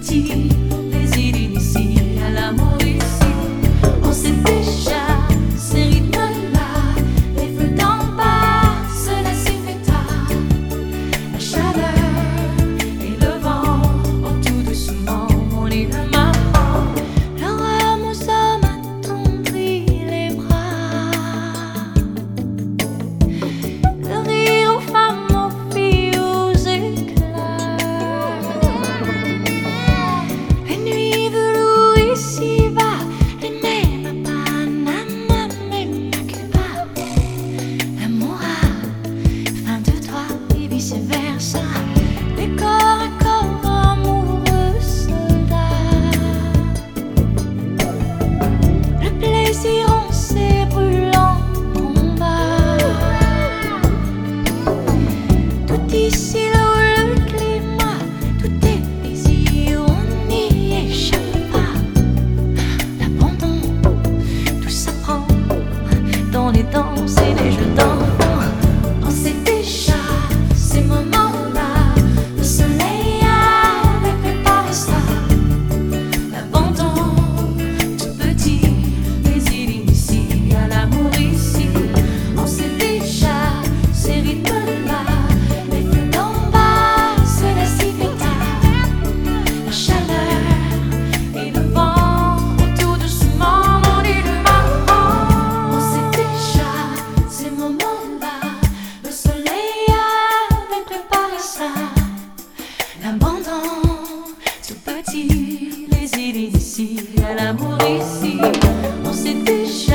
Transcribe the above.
petit, les îles initiées à l'amour ici. On sait déjà ces rythmes-là, les feux d'en bas se laissent fait tard. La chaleur et le vent, oh tout doucement, on est le maman. L'aurore nous a attendri les bras. Le rire aux femmes, aux filles, aux éclats. Les nuits velours ici bas, les mêmes à Panama, même à Cuba. L'amour a faim de toi et vice-versa. Les corps à corps, amoureux soldats. Le plaisir en ces brûlants combats. Tout ici, l'eau, le climat, tout est plaisir, on n'y échappe pas. L'abandon, tout s'apprend dans les danses et les jeux d'enfants. On sait déjà ces moments-là, le soleil avait préparé ça. L'abandon, tout petit, les îles initiées à l'amour ici. On sait déjà ces rythmes-là, les feux d'en bas se laissent si vite tard. La chaleur et le vent, tout doucement, on est le marrant. On sait déjà ces moments-là, le soleil avait préparé ça. L'abandon, tout petit, les îles initiées à l'amour ici. On sait déjà